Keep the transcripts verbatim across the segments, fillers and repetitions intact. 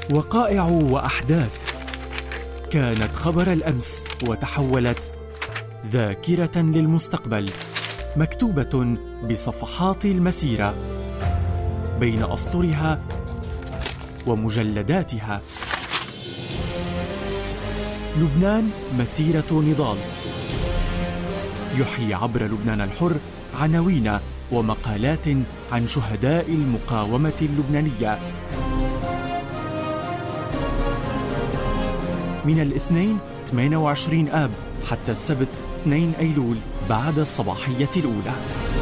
وقائع وأحداث كانت خبر الأمس وتحولت ذاكرة للمستقبل، مكتوبة بصفحات المسيرة بين أسطرها ومجلداتها. لبنان مسيرة نضال، يحيي عبر لبنان الحر عناوين ومقالات عن شهداء المقاومة اللبنانية. من الاثنين ثمانية وعشرين آب حتى السبت اثنين أيلول بعد الصباحية الأولى.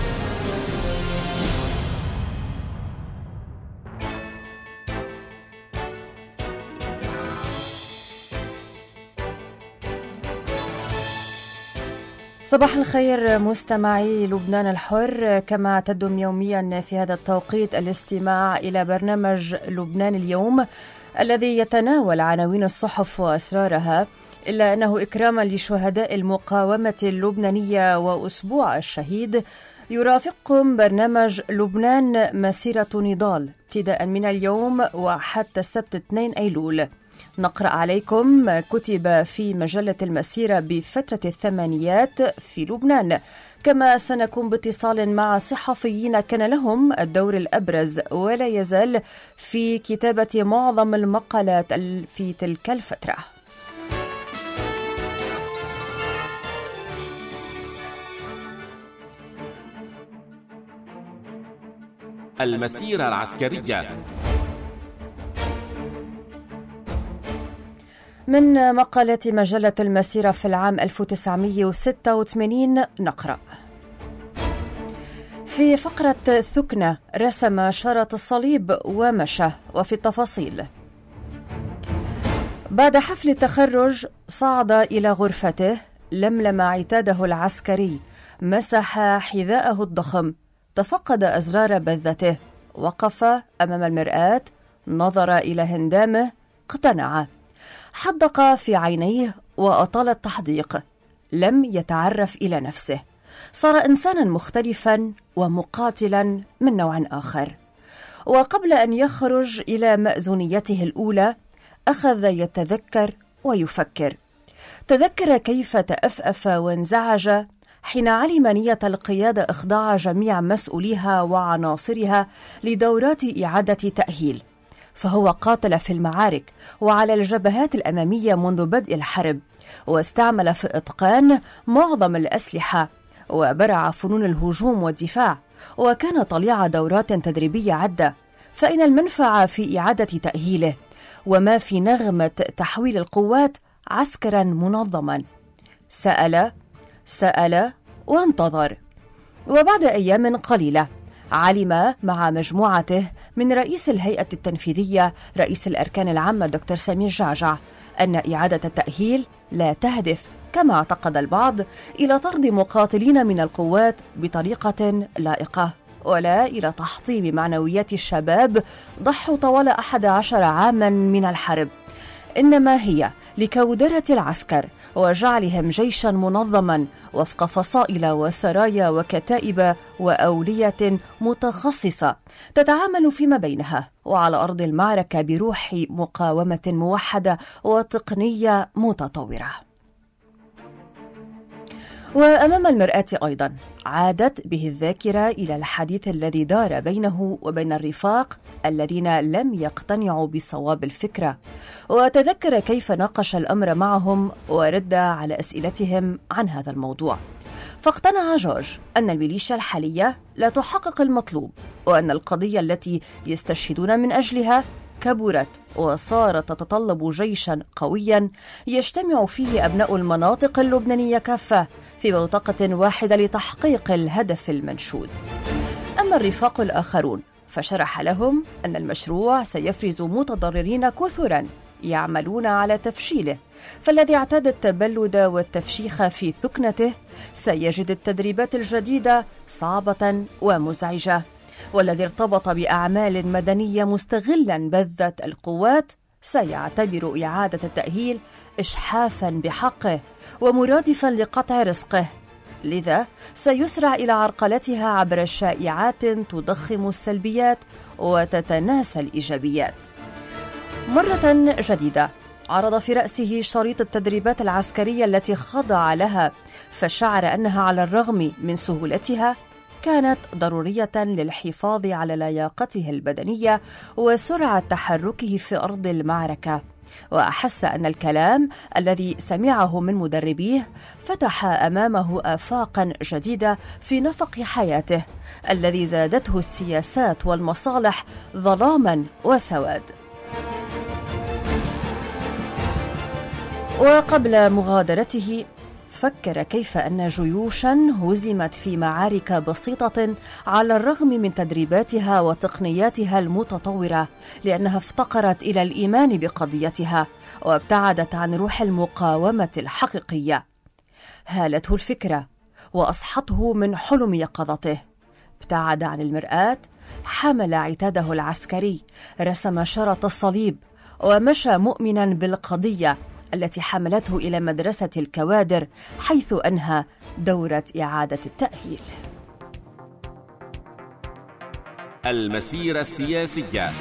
صباح الخير مستمعي لبنان الحر، كما اعتدتم يوميا في هذا التوقيت الاستماع إلى برنامج لبنان اليوم الذي يتناول عناوين الصحف وأسرارها، إلا أنه إكراما لشهداء المقاومة اللبنانية وأسبوع الشهيد يرافقكم برنامج لبنان مسيرة نضال ابتداء من اليوم وحتى السبت اثنين أيلول. نقرأ عليكم ما كتب في مجلة المسيرة بفترة الثمانينات في لبنان، كما سنكون باتصال مع صحفيين كان لهم الدور الأبرز ولا يزال في كتابة معظم المقالات في تلك الفترة. المسيرة العسكرية. من مقالة مجلة المسيرة في العام ألف وتسعمئة وستة وثمانين نقرأ: في فقرة ثكنة رسم شارة الصليب ومشى. وفي التفاصيل: بعد حفل التخرج صعد إلى غرفته، لملم عتاده العسكري، مسح حذاءه الضخم، تفقد أزرار بذته، وقف أمام المرآة، نظر إلى هندامه، اقتنع، حدق في عينيه وأطال التحديق، لم يتعرف إلى نفسه، صار إنسانا مختلفا ومقاتلا من نوع آخر. وقبل أن يخرج إلى مأذونيته الأولى أخذ يتذكر ويفكر. تذكر كيف تأفأف وانزعج حين علم نية القيادة إخضاع جميع مسؤوليها وعناصرها لدورات إعادة تأهيل، فهو قاتل في المعارك وعلى الجبهات الأمامية منذ بدء الحرب، واستعمل في إتقان معظم الأسلحة، وبرع فنون الهجوم والدفاع، وكان طليع دورات تدريبية عدة. فإن المنفعة في إعادة تأهيله وما في نغمة تحويل القوات عسكرا منظما. سأل سأل وانتظر، وبعد أيام قليلة علم مع مجموعته من رئيس الهيئة التنفيذية رئيس الأركان العامة دكتور سمير جعجع أن إعادة التأهيل لا تهدف كما اعتقد البعض إلى طرد مقاتلين من القوات بطريقة لائقة، ولا إلى تحطيم معنويات الشباب ضحوا طوال أحد عشر عاما من الحرب، إنما هي لكودرة العسكر وجعلهم جيشا منظما وفق فصائل وسرايا وكتائب وأولية متخصصة تتعامل فيما بينها وعلى أرض المعركة بروح مقاومة موحدة وتقنية متطورة. وأمام المرآة أيضا عادت به الذاكرة إلى الحديث الذي دار بينه وبين الرفاق الذين لم يقتنعوا بصواب الفكرة، وتذكر كيف ناقش الأمر معهم ورد على أسئلتهم عن هذا الموضوع. فاقتنع جورج أن الميليشيا الحالية لا تحقق المطلوب، وأن القضية التي يستشهدون من أجلها كبرت وصارت تتطلب جيشا قويا يجتمع فيه أبناء المناطق اللبنانية كافة في بوتقة واحدة لتحقيق الهدف المنشود. أما الرفاق الآخرون فشرح لهم أن المشروع سيفرز متضررين كثرا يعملون على تفشيله، فالذي اعتاد التبلد والتفشيخ في ثكنته سيجد التدريبات الجديدة صعبة ومزعجة، والذي ارتبط بأعمال مدنية مستغلا بذة القوات سيعتبر إعادة التأهيل إشحافا بحقه ومرادفا لقطع رزقه، لذا سيسرع إلى عرقلتها عبر شائعات تضخم السلبيات وتتناسى الإيجابيات. مرة جديدة عرض في رأسه شريط التدريبات العسكرية التي خضع لها، فشعر أنها على الرغم من سهولتها كانت ضرورية للحفاظ على لياقته البدنية وسرعة تحركه في أرض المعركة. وأحس أن الكلام الذي سمعه من مدربيه فتح أمامه آفاقا جديدة في نفق حياته الذي زادته السياسات والمصالح ظلاما وسواد. وقبل مغادرته فكر كيف أن جيوشا هزمت في معارك بسيطة على الرغم من تدريباتها وتقنياتها المتطورة، لأنها افتقرت إلى الإيمان بقضيتها وابتعدت عن روح المقاومة الحقيقية. هالته الفكرة وأصحته من حلم يقظته. ابتعد عن المرآة، حمل عتاده العسكري، رسم شرط الصليب، ومشى مؤمنا بالقضية التي حملته إلى مدرسة الكوادر، حيث أنهى دورة إعادة التأهيل. المسيرة السياسية.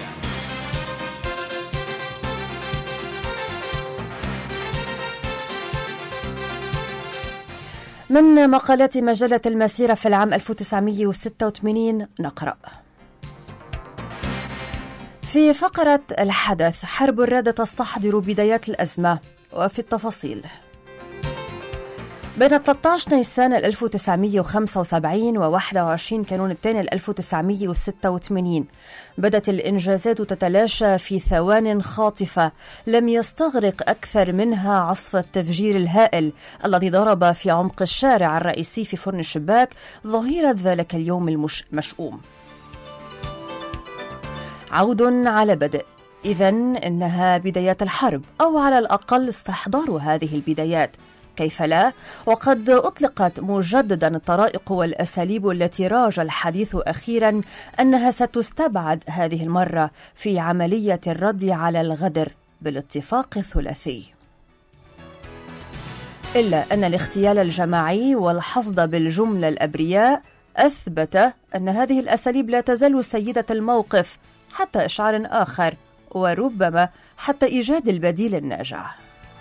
من مقالات مجلة المسيرة في العام ألف وتسعمئة وستة وثمانين نقرأ: في فقرة الحدث، حرب الرادة تستحضر بدايات الأزمة. وفي التفاصيل: بين ثلاثة عشر نيسان ألف وتسعمئة وخمسة وسبعين و واحد وعشرين كانون الثاني ألف وتسعمئة وستة وثمانين بدت الإنجازات تتلاشى في ثوان خاطفة لم يستغرق أكثر منها عصف التفجير الهائل الذي ضرب في عمق الشارع الرئيسي في فرن الشباك ظهيرة ذلك اليوم المشؤوم. عود على بدء. إذن إنها بدايات الحرب، أو على الأقل استحضار هذه البدايات. كيف لا؟ وقد أطلقت مجددا الطرائق والأساليب التي راج الحديث أخيرا أنها ستستبعد هذه المرة في عملية الرد على الغدر بالاتفاق الثلاثي. إلا أن الاغتيال الجماعي والحصد بالجملة الأبرياء أثبت أن هذه الأساليب لا تزال سيدة الموقف حتى إشعار آخر، وربما حتى إيجاد البديل الناجع.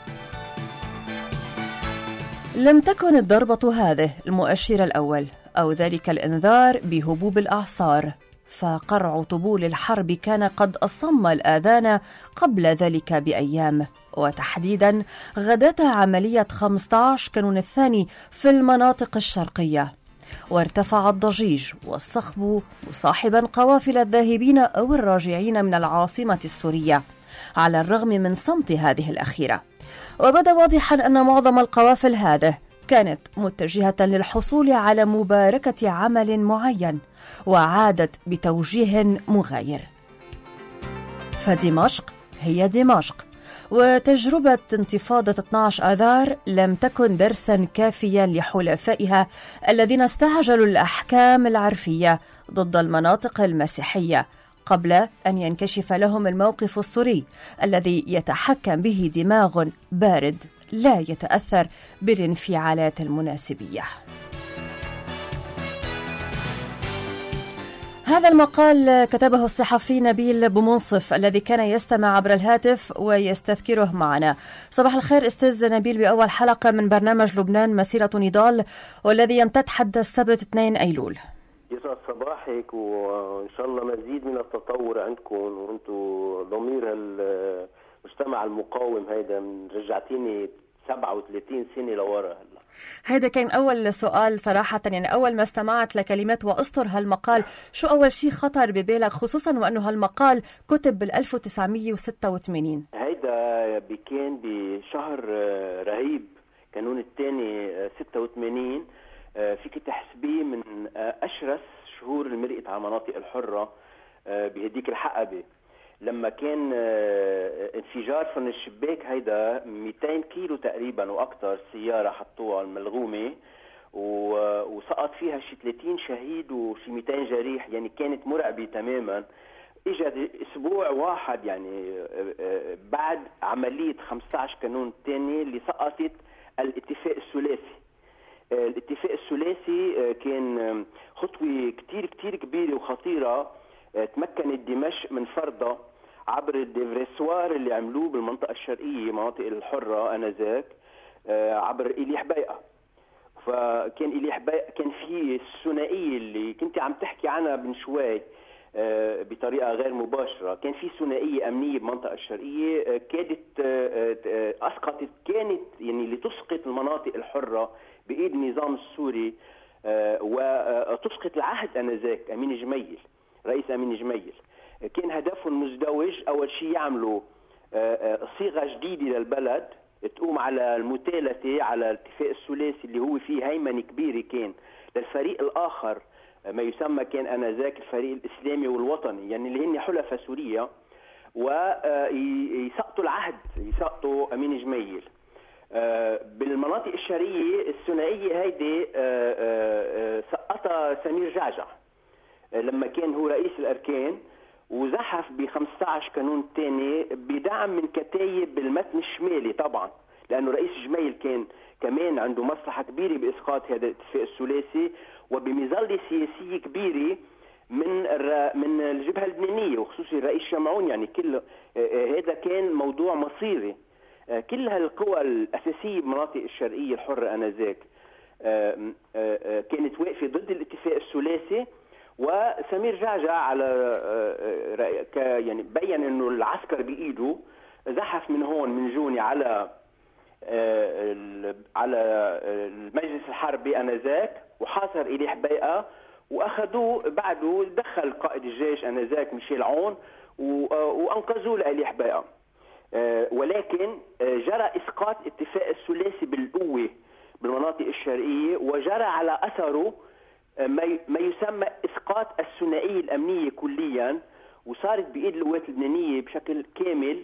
لم تكن الضربة هذه المؤشر الأول أو ذلك الإنذار بهبوب الأعصار، فقرع طبول الحرب كان قد أصم الآذان قبل ذلك بأيام، وتحديدا غداة عملية خمسة عشر كانون الثاني في المناطق الشرقية. وارتفع الضجيج والصخب مصاحبا قوافل الذاهبين أو الراجعين من العاصمة السورية على الرغم من صمت هذه الأخيرة. وبدا واضحا أن معظم القوافل هذه كانت متجهة للحصول على مباركة عمل معين، وعادت بتوجيه مغاير. فدمشق هي دمشق، وتجربة انتفاضة اثني عشر آذار لم تكن درسا كافيا لحلفائها الذين استعجلوا الأحكام العرفية ضد المناطق المسيحية قبل أن ينكشف لهم الموقف السوري الذي يتحكم به دماغ بارد لا يتأثر بالانفعالات المناسبية. هذا المقال كتبه الصحفي نبيل بومنصف الذي كان يستمع عبر الهاتف ويستذكره معنا. صباح الخير أستاذ نبيل، بأول حلقة من برنامج لبنان مسيرة نضال، والذي يمتد حد السبت اثنين أيلول. يسعد صباحك، وإن شاء الله مزيد من التطور عندكم، وأنتم ضمير المجتمع المقاوم. هيدا من رجعتيني سبعة وثلاثين سنة لورا. هلا هذا كان أول سؤال صراحة، يعني أول ما استمعت لكلمات وأسطر هالمقال، شو أول شيء خطر ببالك، خصوصا وأنه هالمقال كتب بال ألف وتسعمئة وستة وثمانين؟ هيدا كان بشهر رهيب كانون الثاني ستة وثمانين، فيك تحسبيه من أشرس شهور المرقت على المناطق الحرة بهديك الحقبة، لما كان انفجار فرن الشباك. هيدا مئتين كيلو تقريبا واكثر سياره حطوها الملغومه، وسقط فيها شي ثلاثين شهيد وشي مئتين جريح، يعني كانت مرعبه تماما. اجى اسبوع واحد يعني بعد عمليه خمسة عشر كانون الثاني اللي سقطت الاتفاق الثلاثي. الاتفاق الثلاثي كان خطوه كتير كتير كبيره وخطيره، تمكنت دمشق من فرضها عبر الديفريسوار اللي عملوه بالمنطقة الشرقية مناطق الحرة آنذاك عبر إليح بيئة. فكان إليح بيئة كان في الثنائية اللي كنت عم تحكي عنها من شوي بطريقة غير مباشرة. كان في ثنائية أمنية بالمنطقة الشرقية كادت أسقطت كانت يعني لتسقط المناطق الحرة بإيد النظام السوري وتسقط العهد آنذاك أمين جميل رئيس أمين جميل. كان هدفهم مزدوج. أول شيء يعملوا صيغة جديدة للبلد تقوم على المتالتة على الاتفاق الثلاثي اللي هو فيه هيمنة كبيرة كان للفريق الآخر ما يسمى كان آنذاك الفريق الإسلامي والوطني يعني اللي هن حلفاء سوريا ويسقطوا العهد يسقطوا أمين جميل. بالمناطق الشرقية الثنائية هيدي سقطها سمير جعجع لما كان هو رئيس الأركان وزحف ب خمسة عشر قانون الثاني بدعم من كتايب بالمتن الشمالي طبعا لأنه رئيس جميل كان كمان عنده مصلحة كبيرة بإسقاط هذا الاتفاق الثلاثي وبمظلة سياسية كبيرة من من الجبهة اللبنانية وخصوصا الرئيس شمعون. يعني كل هذا كان موضوع مصيري. كل هالقوى الأساسية بالمناطق الشرقية الحرة آنذاك كانت واقفة ضد الاتفاق الثلاثي. وسمير جعجع على يعني بين انه العسكر بايده زحف من هون من جوني على على المجلس الحربي آنذاك وحاصر إليح بيئة واخذوه. بعده دخل قائد الجيش آنذاك ميشيل عون وانقذوه لإليح بيئة. ولكن جرى اسقاط اتفاق الثلاثي بالقوة بالمناطق الشرقية وجرى على اثره ما يسمى اسقاط الثنائيه الامنيه كليا وصارت بايد القوات اللبنانيه بشكل كامل.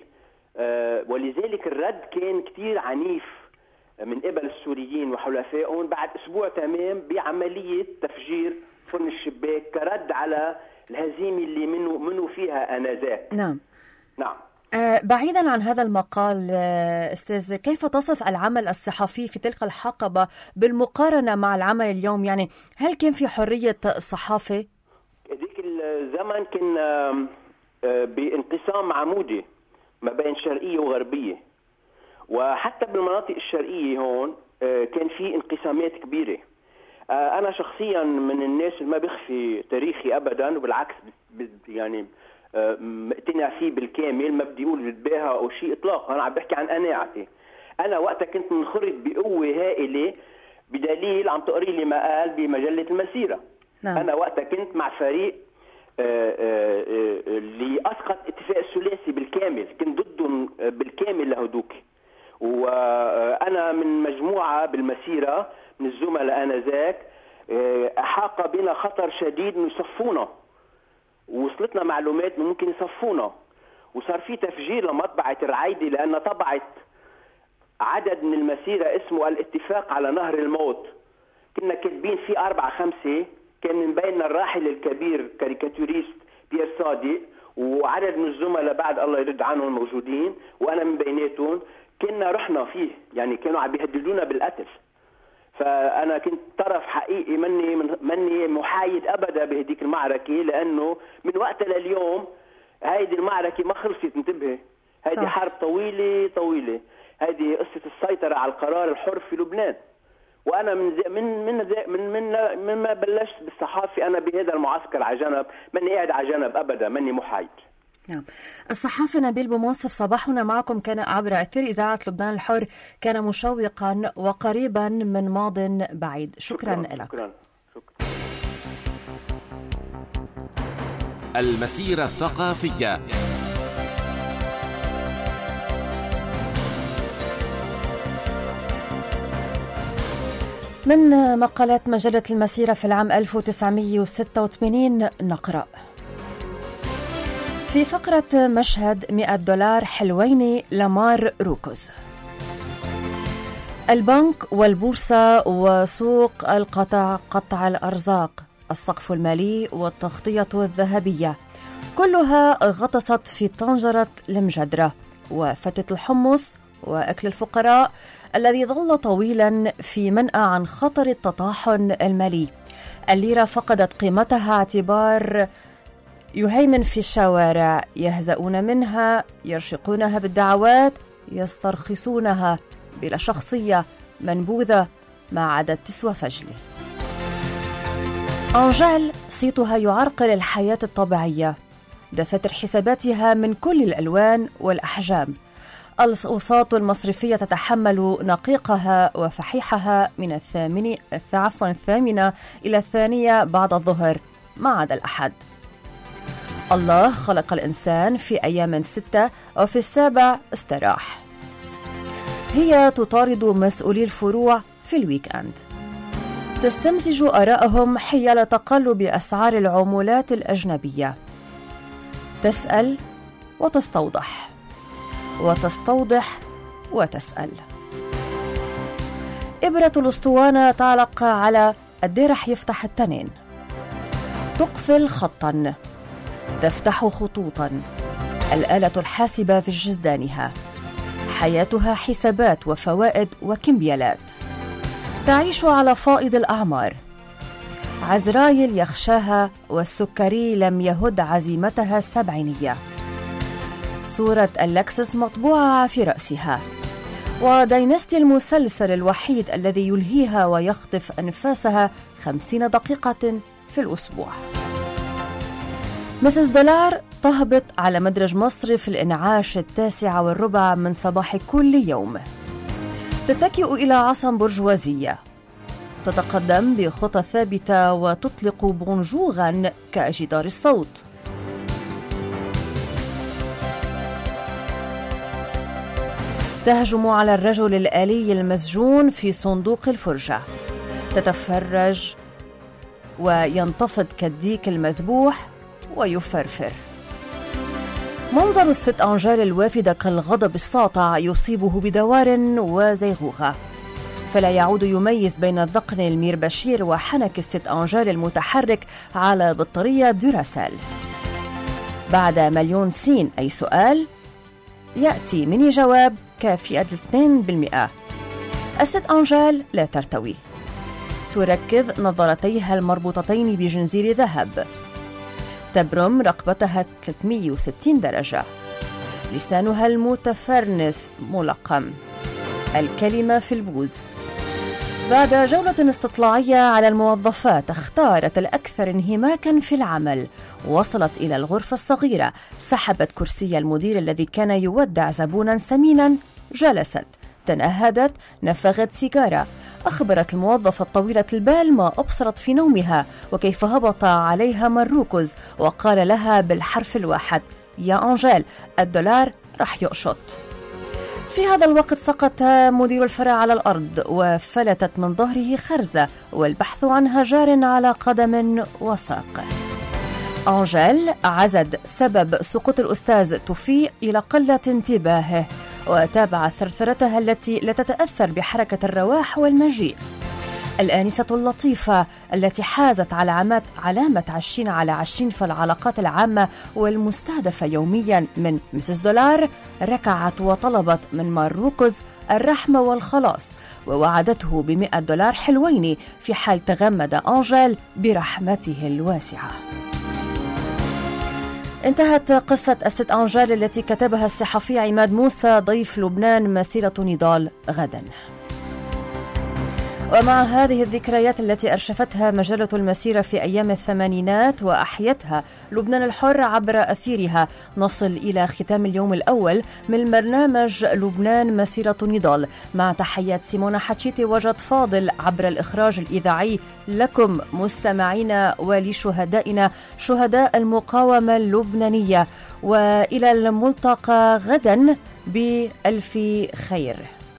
ولذلك الرد كان كثير عنيف من قبل السوريين وحلفائهم بعد اسبوع تمام بعمليه تفجير فرن الشباك كرد على الهزيمه اللي منه منه فيها آنذاك. نعم نعم. أه بعيدا عن هذا المقال أستاذ، كيف تصف العمل الصحفي في تلك الحقبة بالمقارنة مع العمل اليوم؟ يعني هل كان في حرية الصحافة؟ ذيك الزمن كان بانقسام عمودي ما بين شرقية وغربية وحتى بالمناطق الشرقية هون كان في انقسامات كبيرة. أنا شخصيا من الناس اللي ما بخفي تاريخي أبدا وبالعكس يعني مقتنع فيه بالكامل ما بدي اقول بتباهى او شيء اطلاقا. انا عم بحكي عن قناعتي. انا وقتها كنت منخرط بقوه هائله بدليل عم تقري لي مقال بمجله المسيره. نعم. انا وقتها كنت مع فريق آآ آآ اللي اسقط اتفاق الثلاثي بالكامل، كنت ضدهم بالكامل لهدوك. وانا من مجموعه بالمسيره من الزملاء انذاك احاق بنا خطر شديد انه يصفونا، ووصلتنا معلومات انه ممكن يصفونا، وصار في تفجير لمطبعه الرعيدي لان طبعت عدد من المسيره اسمه الاتفاق على نهر الموت. كنا كاتبين فيه أربعة خمسة، كان من بيننا الراحل الكبير كاريكاتوريست بيير صادق وعدد من الزملاء بعد الله يرد عنهم موجودين وانا من بيناتهم. كنا رحنا فيه، يعني كانوا عم بيهددونا بالقتل. فانا كنت طرف حقيقي، مني مني محايد ابدا بهديك المعركه، لانه من وقتها لليوم هيدي المعركه ما خلصت. انتبهي، هيدي حرب طويله طويله. هيدي قصه السيطره على القرار الحر في لبنان. وانا من من من من من, من ما بلشت بالصحافه انا بهذا المعسكر على جنب، ماني قاعد على جنب ابدا، ماني محايد. نعم. الصحافي نبيل بومنصف، صباحنا معكم كان عبر أثير إذاعة لبنان الحر، كان مشوقا وقريبا من ماض بعيد. شكرا, شكرا لك. شكرا. شكرا. المسيرة الثقافية. من مقالات مجلة المسيرة في العام ألف وتسعمئة وستة وثمانين نقرأ في فقرة مشهد مئة دولار حلوين لمار روكوز: البنك والبورصة وسوق القطع، قطع الأرزاق، السقف المالي والتغطية الذهبية، كلها غطست في طنجرة المجدرة وفتة الحمص وأكل الفقراء الذي ظل طويلا في منأى عن خطر التطاحن المالي. الليرة فقدت قيمتها اعتبار يهيمن في الشوارع، يهزؤون منها، يرشقونها بالدعوات، يسترخصونها، بلا شخصية، منبوذة، ما عدا تسوى فجلة. أنجيل صيتها يعرقل الحياة الطبيعية، دفاتر حساباتها من كل الألوان والأحجام، الأوساط المصرفية تتحمل نقيقها وفحيحها من الثامن عفوا الثامنة إلى الثانية بعد الظهر ما عدا الأحد. الله خلق الإنسان في أيام ستة وفي السابع استراح. هي تطارد مسؤولي الفروع في الويكند، تستمزج آراءهم حيال تقلب أسعار العملات الأجنبية، تسأل وتستوضح وتستوضح وتسأل. إبرة الأسطوانة تعلق على قد إيه رح يفتح التنين، تقفل خطاً، تفتح خطوطاً، الآلة الحاسبة في جزدانها، حياتها حسابات وفوائد وكمبيالات، تعيش على فائض الأعمار. عزرايل يخشاها والسكري لم يهد عزيمتها السبعينية. صورة اللكسس مطبوعة في رأسها، ودينستي المسلسل الوحيد الذي يلهيها ويخطف أنفاسها خمسين دقيقة في الأسبوع. مسز دولار تهبط على مدرج مصرف الإنعاش التاسعة والربع من صباح كل يوم، تتكئ إلى عصا برجوازية، تتقدم بخطى ثابتة وتطلق بونجوغا كجدار الصوت. تهجم على الرجل الآلي المسجون في صندوق الفرجة، تتفرج وينتفض كالديك المذبوح ويفرفر. منظر الست أنجيل الوافدة كالغضب الساطع يصيبه بدوار وزيغوغة، فلا يعود يميز بين الذقن المير بشير وحنك الست أنجيل المتحرك على بطارية دوراسيل. بعد مليون سين أي سؤال يأتي مني جواب كافي اثنين بالمئة. الست أنجيل لا ترتوي، تركض نظرتيها المربوطتين بجنزير ذهب، تبرم رقبتها ثلاثمئة وستين درجة، لسانها المتفرنس ملقم، الكلمة في البوز. بعد جولة استطلاعية على الموظفات اختارت الأكثر انهماكا في العمل، وصلت إلى الغرفة الصغيرة، سحبت كرسي المدير الذي كان يودع زبونا سمينا، جلست، تنهدت، نفغت سيجارة، أخبرت الموظفة الطويلة البال ما أبصرت في نومها وكيف هبط عليها مروكز، وقال لها بالحرف الواحد: يا أنجيل الدولار رح يقشط. في هذا الوقت سقط مدير الفرع على الأرض وفلتت من ظهره خرزة، والبحث عنها جار على قدم وساق. أنجيل عزد سبب سقوط الأستاذ توفي إلى قلة انتباهه، وتابع ثرثرتها التي لا تتأثر بحركة الرواح والمجيء. الآنسة اللطيفة التي حازت علامات علامة عشرين على عشرين في العلاقات العامة والمستهدفة يوميا من مسز دولار ركعت وطلبت من ماروكوز الرحمة والخلاص، ووعدته بمئة دولار حلوين في حال تغمد أنجيل برحمته الواسعة. انتهت قصة الست أنجيل التي كتبها الصحفي عماد موسى ضيف لبنان مسيرة نضال غدا. ومع هذه الذكريات التي أرشفتها مجلة المسيرة في أيام الثمانينات وأحيتها لبنان الحر عبر أثيرها، نصل إلى ختام اليوم الأول من برنامج لبنان مسيرة نضال، مع تحيات سيمونا حتشيتي وجد فاضل عبر الإخراج الإذاعي لكم مستمعينا ولشهدائنا شهداء المقاومة اللبنانية، وإلى الملتقى غدا بألف خير.